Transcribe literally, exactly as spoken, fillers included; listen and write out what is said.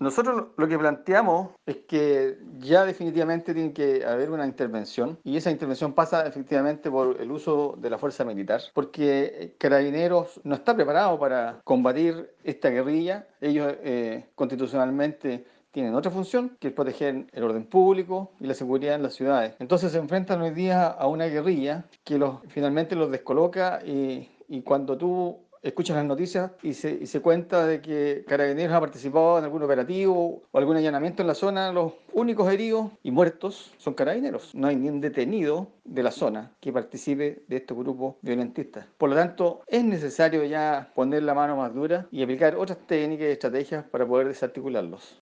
Nosotros lo lo que planteamos es que ya definitivamente tiene que haber una intervención y esa intervención pasa efectivamente por el uso de la fuerza militar, porque Carabineros no está preparado para combatir esta guerrilla. Ellos eh, constitucionalmente tienen otra función, que es proteger el orden público y la seguridad en las ciudades. Entonces se enfrentan hoy día a una guerrilla que los, finalmente los descoloca y, y cuando tú escuchas las noticias y se, y se cuenta de que Carabineros ha participado en algún operativo o algún allanamiento en la zona, los únicos heridos y muertos son Carabineros. No hay ni un detenido de la zona que participe de estos grupos violentistas. Por lo tanto, es necesario ya poner la mano más dura y aplicar otras técnicas y estrategias para poder desarticularlos.